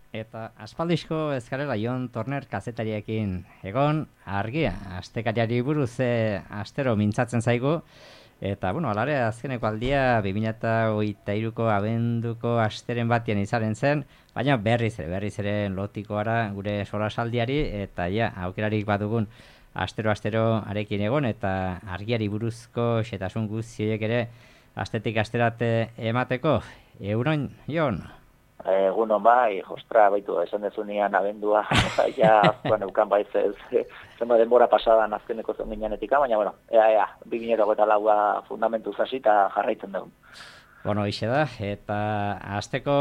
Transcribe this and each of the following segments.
Eta aspaldizko ezkarela Jon Torner kazetariekin egon argia, astekariari buruz astero mintzatzen zaigu, eta, alare azkeneko aldia 2023ko abenduko asteren batean izaren zen, baina berriz ere lotikoara gure solasaldiari, eta aukerarik badugun astero arekin egon, eta argiari buruzko xetasun guztiek ere astetik asterate emateko. Euron, Jon? Egunon bai, jostra, baitu, esan dezunean abendua, ja, eukan baiz zenba denbora pasadan azkeneko zen ginenetik, baina, 2024a fundamentu zasi eta jarraitzen dugu. Hixe da, eta azteko,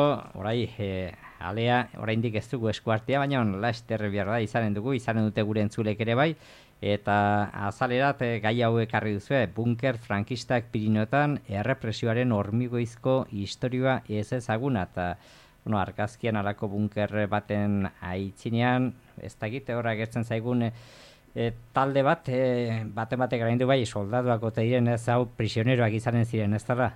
alea, oraindik ez dugu eskuartea, baina laster behar da, izanen dute gure entzulek ere bai, eta azalerat gai hau ekarri duzu, bunker frankistak Pirinioetan errepresioaren hormigoizko historia ez ezaguna, eta argazkian alako bunker baten aitzinean, ez dakit horra gertzen zaigun talde bat, batek gaindu bai, soldaduak ote diren ez hau prisioneroak izanen ziren, ez dara?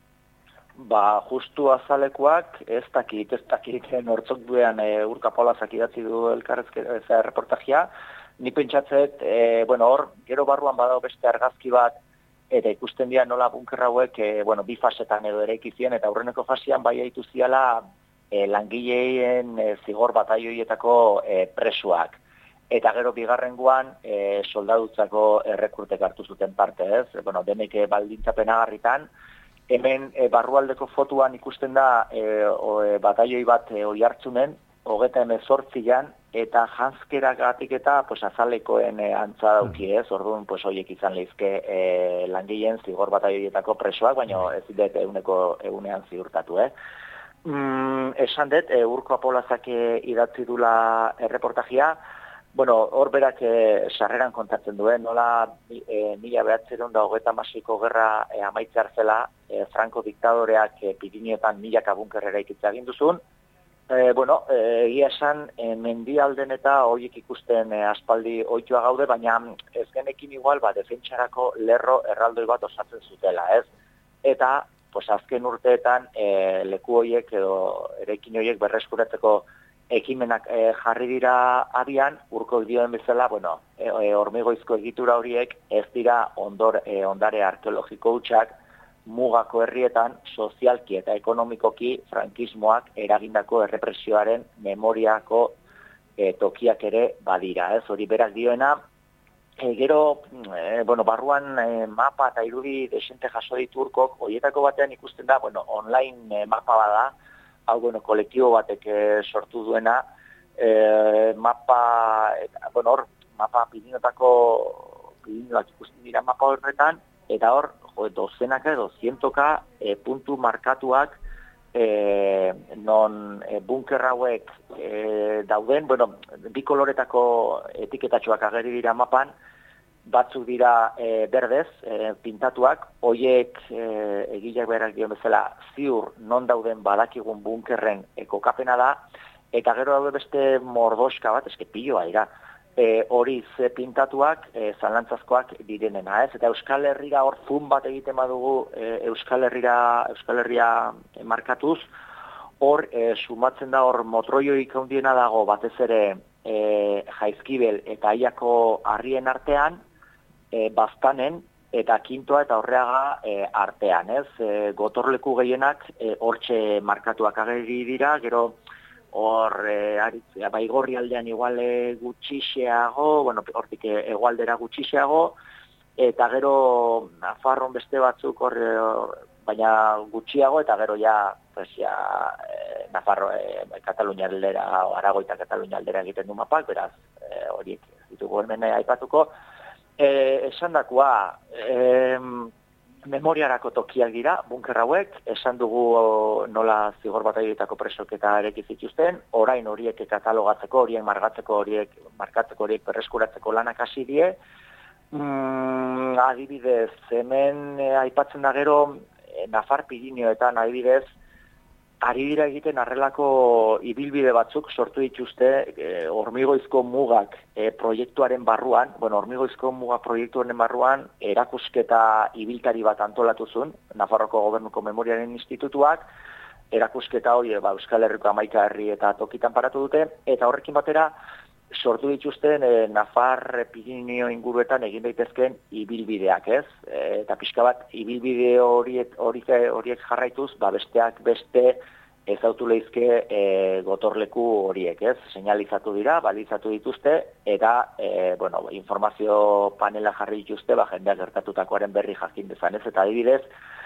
Justu azalekoak ez dakit nortzok duen Urka Polazak idatzi du elkarrezkera reportajia, ni pentsatzet, hor, gero barruan badao beste argazki bat, eta ikusten dira nola bunker hauek, bi fasetan edo ere ikizien, eta aurreneko fasean bai haitu ziala langileen zigor bataioietako presuak. Eta gero bigarrengoan soldadutzako errekrutek hartu zuten parte, ez? Denek baldintzapenagarritan, hemen barrualdeko fotuan ikusten da bataioi bat oihartzunen, 38an, eta janzkeragatik eta azalekoen antza dauki, ez? Orduan, horiek izan lehizke langileen zigor bataioietako presoak, baina ez dut egunean ziurtatu, Esan dut, Urko Apolazak idatzi dula erreportajia, hor berak sarreran kontatzen duen, nola 1926ko gerra amaitzear zela, Franco diktadoreak Pirineoetan milaka bunker eraikitza egin duzun. Egia esan, mendialden eta horiek ikusten aspaldi ohitua gaude, baina ez genekin igual, defentsarako lerro erraldoi bat osatzen zutela, ez? Eta azken urteetan leku horiek edo eraikin horiek berreskuratzeko ekimenak jarri dira abian, Urko dioen bezala, hormigoizko egitura horiek ez dira ondare arkeologiko hutsak mugako herrietan sozialki eta ekonomikoki frankismoak eragindako errepresioaren memoriako tokiak ere badira, ez? Hori berak dioena. Gero, barruan mapa eta irudi desente jaso ditu Urkok, horietako batean ikusten da, online mapa bada, hau, kolektibo batek sortu duena, mapa Pirinioak ikusten dira mapa horretan, eta hor, dozenaka edo zientoka puntu markatuak non bunker hauek dauden, bi koloretako etiketatxoak ageri dira mapan, batzuk dira berdez, pintatuak, hoiek egileak berak dion bezala ziur non dauden badakigun bunkerren kokapena da, eta gero daude beste mordoska bat, piloa dira, hori ze pintatuak, zalantzazkoak direnena, ez? Eta Euskal Herrira hor zoom bat egiten badugu Euskal Herria markatuz, hor sumatzen da hor motroioik handiena dago batez ere Jaizkibel eta Aiako harrien artean, Baztanen eta Kintoa eta Horreaga artean, ez? Gotorleku gehienak hortxe markatuak ageri dira, gero hor Baigorri aldean igual gutxixeago, hortik hegoaldera gutxixeago, eta gero Nafarron beste batzuk hor, baina gutxiago, eta gero Nafarro, Katalunia aldera, Arago eta Katalunia aldera egiten du mapak, beraz, horiek ditugu hemen aipatuko. Esan dakoa, memoriarako tokiak dira, bunker hauek, esan dugu nola zigor bataioetako presok eta ereki zituzten, orain horiek katalogatzeko, horiek markatzeko, horiek berreskuratzeko lanak hasi die. Adibidez, hemen aipatzen da gero, Nafar Pirinioetan adibidez, ari dira egiten arrelako ibilbide batzuk sortu dituzte hormigoizko mugak proiektuaren barruan, hormigoizko muga proiektuaren barruan erakusketa ibiltari bat antolatu zuen, Nafarroko Gobernuko Memoriaren Institutuak, erakusketa hori Euskal Herriko 11 herri eta tokitan paratu dute, eta horrekin batera sortu dituzten Nafar Pirinio inguruetan egin daitezkeen ibilbideak, ez? Eta pixka bat ibilbide horiek jarraituz, besteak beste ezautu lehizke gotorleku horiek, ez? Señalizatu dira, balizatu dituzte, eta informazio panela jarri dituzte, jendeak gertatutakoaren berri jakin dezan, ez? Eta adibidez,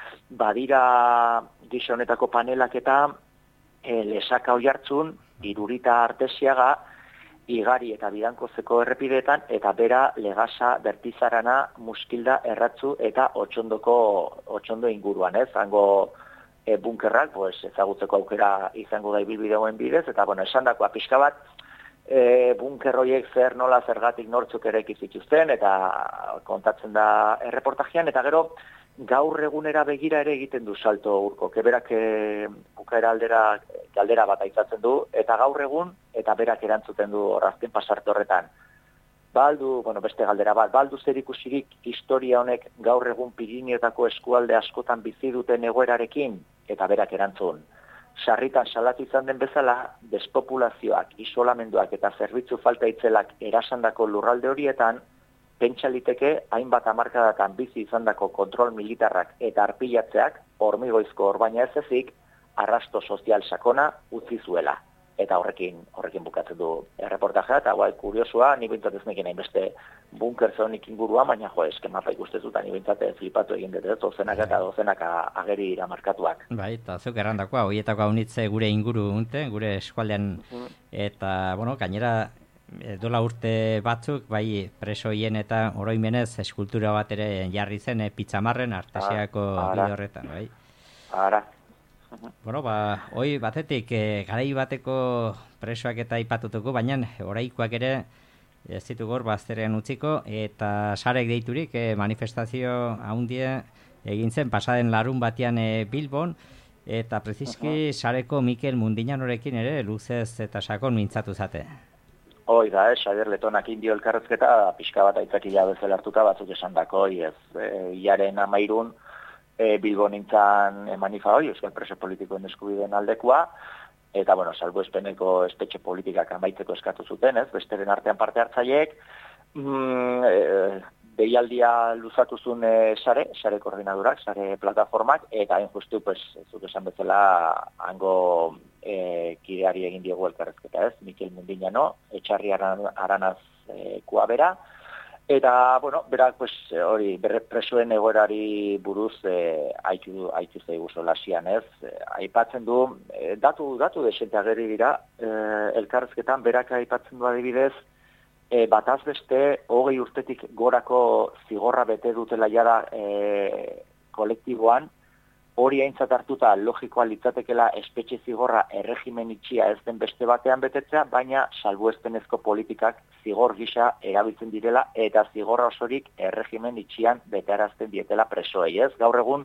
badira gisa honetako panelak eta Lesaka Oiartzun, Irurita Artesiaga, Igari eta Bidankozeko errepideetan, eta bera Legasa, Bertizarana, Muskilda, Erratzu eta Otxondo inguruan, ez? Hango bunkerrak, ezagutzeko aukera izango da ibilbideoen bidez, eta esandakoa pixka bat, bunker horiek nola zergatik nortzuk ere zituzten, eta kontatzen da erreportajean, eta gero gaur egunera begira ere egiten du salto Urko, berak bukaera galdera bat aitzatzen du, eta gaur egun, eta berak erantzuten du azken pasarte horretan. Beste galdera bat, baldu zer ikusirik historia honek gaur egun Pirinioetako eskualde askotan bizi duten egoerarekin, eta berak erantzun. Sarritan salatu izan den bezala, despopulazioak, isolamenduak eta zerbitzu falta itzelak erasandako lurralde horietan, pentsa liteke hainbat hamarkadatan bizi izandako kontrol militarrak eta arpilatzeak hormigoizko orbaina ez ezik arrasto sozial sakona utzi zuela. Eta horrekin bukatzen du erreportajea, eta kuriosua, ni bintzat ez nekin hainbeste bunker zonik ingurua, baina eskemapa ikustezuta ni bintzat flipatu egin dut, dozenak eta dozenak ageri iramarkatuak. Bai, eta zuk errandakoa, horietako haunitze gure inguru unte, gure eskualdean, eta, gainera, dola urte batzuk, bai presoien eta oroimenez eskultura bat ere jarri zen Pitzamarren Artesiako bide horretan, bai? Ara. Hoi batetik garai bateko presoak eta aipatutuko, baina oraikoak ere ez ditugu hor bazterrean utziko, eta sarek deiturik manifestazio haundie egin zen pasaden larun batean Bilbon, eta preziski sareko Mikel Mundinanorekin ere luzez eta sakon mintzatu zate. Hoi da, Xabier Letonak indio elkarrezketa, pixka bat aitzakila bezala hartuta batzuk esandako, hilaren 13 Bilbo nintzan manifa hori, euskal preso politikoen eskubideen aldekoa, eta, salbuespeneko espetxe politikak amaitzeko eskatu zuten, ez, besteren artean parte hartzaileek, deialdia luzatu zuen sare koordinadurak, sare plataformak, eta hain justu, zuk esan bezala, hango kideari egin diegu elkarrezketa, ez, Mikel Mundinano, Etxarri Aranaz kuabera, eta, berak, hori, presoen egoerari buruz haitu zaigu solasian, ez? Aipatzen du, datu desente ageri dira, elkarrezketan berak aipatzen du adibidez, bataz beste, 20 urtetik gorako zigorra bete dutela jada kolektiboan, hori aintzat hartuta logikoa litzatekela espetxe zigorra erregimen itxia ez den beste batean betetzea, baina salbuespenezko politikak zigor gisa erabiltzen direla eta zigorra osorik erregimen itxian betearazten dietela presoei, ez? Gaur egun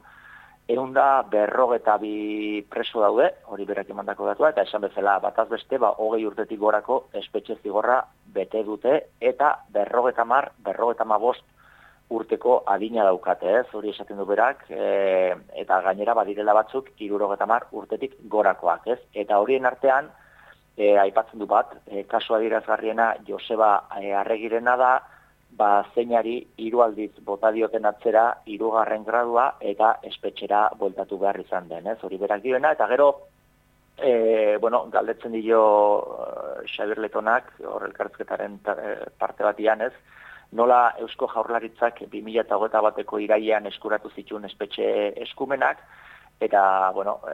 152 preso daude, hori berak emandako datua, eta esan bezala bataz beste 20 urtetik gorako espetxe zigorra bete dute eta 55 urteko adina daukate, ez? Hori esaten du berak, eta gainera badirela batzuk 70 urtetik gorakoak, ez? Eta horien artean, aipatzen du bat, kasu adierazgarriena Joseba Arregirena da, zeinari 3 aldiz bota dioten atzera 3. gradua eta espetxera bueltatu behar izan den, ez? Hori berak dioena, eta gero, galdetzen dio Xabier Letonak, hor elkarrizketaren parte batian, ez? Nola Eusko Jaurlaritzak 2021 bateko irailean eskuratu zituen espetxe eskumenak, eta,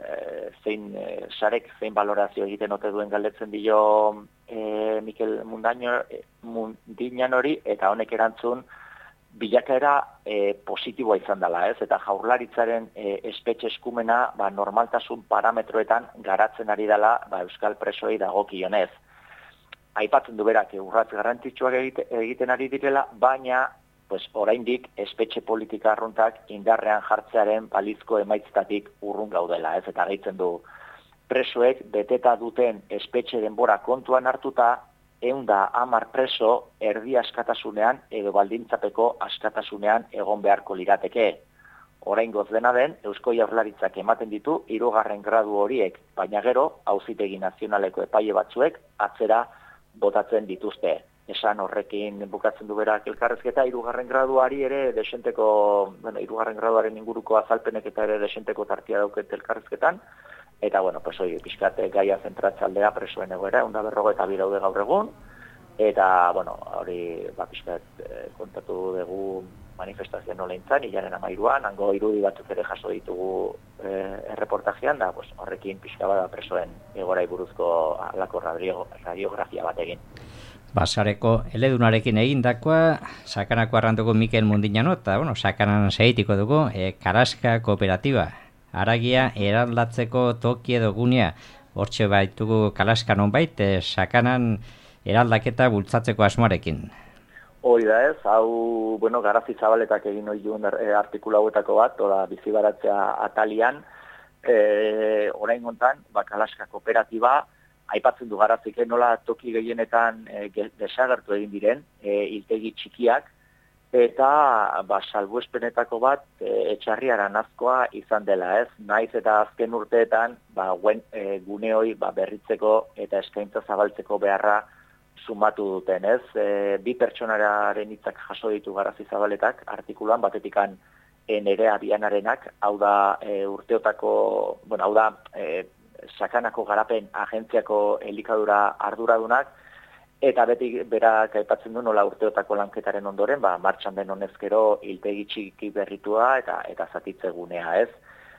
sarek zein balorazio egiten ote duen galdetzen dio Mikel Mundinanori, eta honek erantzun bilakaera positiboa izan dela, ez? Eta Jaurlaritzaren espetxe eskumena normaltasun parametroetan garatzen ari dela euskal presoei dagokionez. Aipatzen du berak urratz garrantzitsuak egiten ari direla, baina oraindik espetxe politika arruntak indarrean jartzearen balizko emaitzetatik urrun gaudela, ez? Eta gehitzen du presoek beteta duten espetxe denbora kontuan hartuta 110 preso erdi askatasunean edo baldintzapeko askatasunean egon beharko lirateke. oraingoz dena den, Eusko Jaurlaritzak ematen ditu 3. gradu horiek, baina gero, Auzitegi Nazionaleko epaile batzuek atzera botatzen dituzte. Esan horrekin bukatzen du berak elkarrezketa, 3. graduari ere desenteko, 3. graduaren inguruko azalpenek eta ere desenteko tartia dauket elkarrezketan, eta, pixkat gaia zentratzaldea presoen egoera, 152 daude gaur egun, eta, hori, pixkat kontatu dugu manifestazioan nola intzan, hilaren 13an, hango irudi batzuk ere jaso ditugu erreportajean, da, horrekin pixka bada presoen egorai buruzko alako radiografia bat egin. Basareko eledunarekin egindakoa, sakanako arranduko Mikel Mundinano, eta, sakanan segitiko dugu, Kalaska Kooperatiba, haragia eraldatzeko toki edo gunea, hortxe baitugu Kalaska nonbait, sakanan eraldaketa bultzatzeko asmoarekin. Hori da ez, hau, Garazi Zabaletak egin hori duen artikulu hauetako bat, bizibaratzea atalian, orain gontan, Kalaska Kooperatiba, aipatzen du Garazik, nola toki gehienetan desagertu egin diren, hiltegi txikiak, eta salbuespenetako bat etxarriaran azkoa izan dela ez. Naiz eta azken urteetan gune hori berritzeko eta eskaintza zabaltzeko beharra sumatu duten ez. Bi pertsonaren hitzak jaso ditu Garazi Zabaletak artikuluan, batetikan Nerea Bianarenak, hau da urteotako, hau da sakanako garapen agentziako elikadura arduradunak, eta beti berak aipatzen du nola urteotako lanketaren ondoren, martxan den honezkero hiltegi txiki berritua eta zatitze gunea, ez?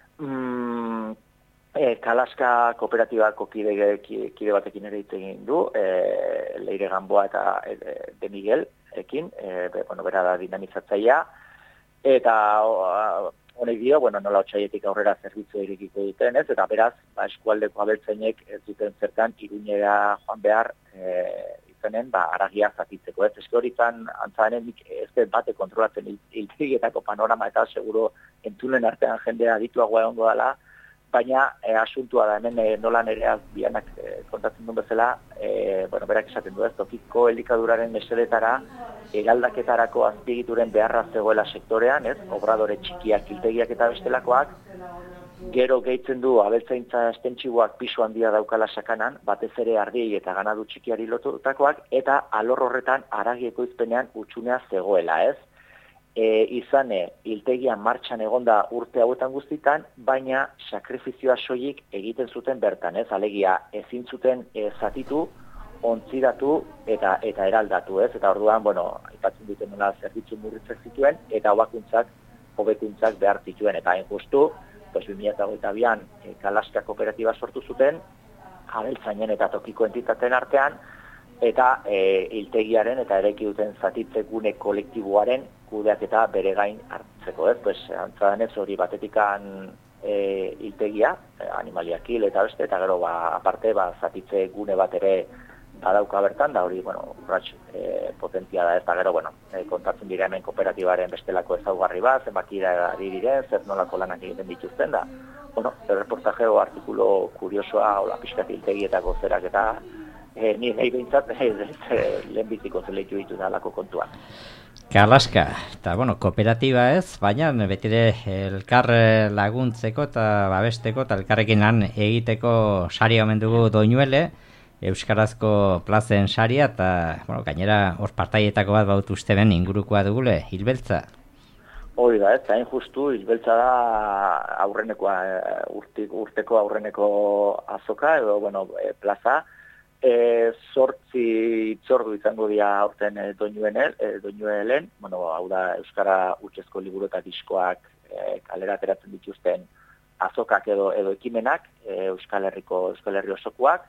Kalaska Kooperatibako kide batekin ere hitz egin du, Leire Gamboa eta De Miguel ekin, bera da dinamizatzailea, eta honek dio, nola otsaietik aurrera zerbitzu irekiko duten, ez? Eta beraz, eskualdeko abeltzainek ez duten zertan Iruñera joan behar izanen, aragia zatitzeko, ez? Eske hori izan, antzanen, ez bate kontrolatzen hiltegietako panorama eta seguro entzulen artean jendea adituagoa egongo dela, baina asuntua da hemen nola Nerea Bianak kontatzen duen bezala, berak esaten du ez, tokiko elikaduraren mesedetara eraldaketarako azpiegituren beharra zegoela sektorean, ez, obradore txikiak, hiltegiak eta bestelakoak, gero gehitzen du abeltzaintza estentsiboak pisu handia daukala sakanan, batez ere ardiei eta ganadu txikiari lotutakoak, eta alor horretan haragi ekoizpenean utxunea zegoela, ez. Izane, hiltegian martxan egonda urte hauetan guztitan, baina sakrifizioa soilik egiten zuten bertan, ez, alegia ezin zuten zatitu, ontzidatu eta eraldatu, ez, eta orduan, aipatzen duten nola zerbitzu murritzak zituen, eta hobekuntzak behar zituen, eta hain justu, 2022an Kalaska Kooperatiba sortu zuten, abeltzainen eta tokiko entitateen artean, eta hiltegiaren eta eraiki duten zatitze gune kolektiboaren kudeak eta bere gain hartzeko, ez? Antzadanez hori batetikan hiltegia, animaliak hil eta beste, eta gero aparte zatitze gune bat ere badauka bertan, da hori, urrats potentzia da ez, da gero, kontatzen dira hemen kooperatibaren bestelako ezaugarri bat, zenbakira ari diren, zer nolako lanak egiten dituzten da. Reportajeo artikulu kuriosoa, hola pixkat hiltegietako zerak eta ni nahi behintzat lehenbiziko zeleitu ditu da alako kontuan. Kalaska, eta kooperatiba ez, baina betire elkar laguntzeko eta babesteko eta elkarrekin lan egiteko sari omen dugu Doinuele, Euskarazko plazen saria, eta gainera hor partaietako bat baut uste ben ingurukoa dugule, Hilbeltza. Hori da, ez, hain justu, Hilbeltza da aurrenekoa, urteko aurreneko azoka, edo, plaza, 8 itzordu izango dira aurten Doinuelen, hau da Euskara hutsezko liburu eta diskoak kalera ateratzen dituzten azokak edo ekimenak, Euskal Herri osokoak,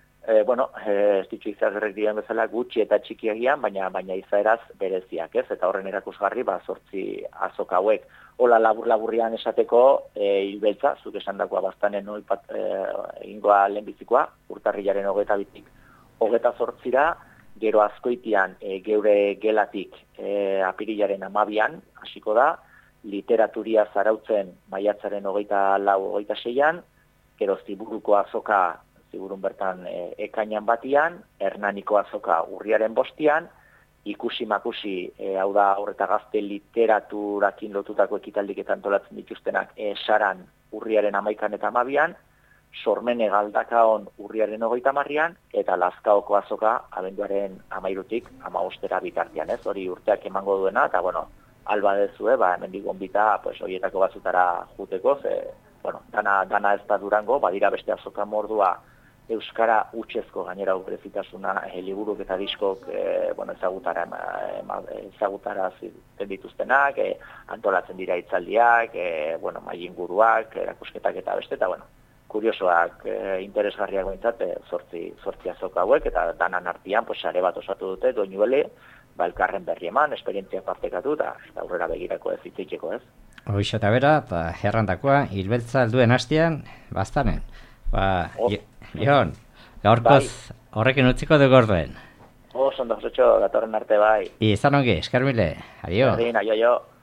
ez ditu izagerrek diren bezala gutxi eta txikiagian, baina izaeraz bereziak, ez? Eta horren erakusgarri, 8 azoka hauek. Hola labur-laburrian esateko, Hilbeltza, zuk esandakoa bastanen egingoa lehenbizikoa, urtarrilaren 22-tik 28-ra, gero Azkoitian geure gelatik apirilaren 12an hasiko da, literaturia zarautzen maiatzaren 24-26an, gero Ziburuko azoka Ziburun bertan ekainan batian, Hernaniko azoka urriaren 5an, ikusi-makusi, hau da aurreta gazte literaturakin lotutako ekitaldik eta antolatzen dituztenak Saran urriaren 11 eta 12an, Sormene Galdakaon urriaren 30an, eta Lazkaoko azoka abenduaren 13tik 15 bitartean, ez? Hori urteak emango duena, eta bueno, alba dezue, hemendik gonbita, pues horietako batzutara juteko, dana ez da Durango, badira beste azoka mordua euskara hutsezko gainera berezitasuna liburuk eta diskok ezagutara dituztenak, antolatzen dira hitzaldiak, mai inguruak, erakusketak eta beste, eta kuriosoak, interesgarriak behintzat, 8 azoka hauek, eta danan artean, sare bat osatu dute, doinuele, elkarren berri eman, esperientzia partekatu, eta aurrera begirako ez itzitzeko ez. Hoxe eta bera, eta herrandakoa, hilbeltza alduen hastian, bastanen. Jon, gaurkoz horrekin utziko dugu orduen. Oso ondo, datorren arte bai. Izan ongi, eskermile, adio. Berdin, aio.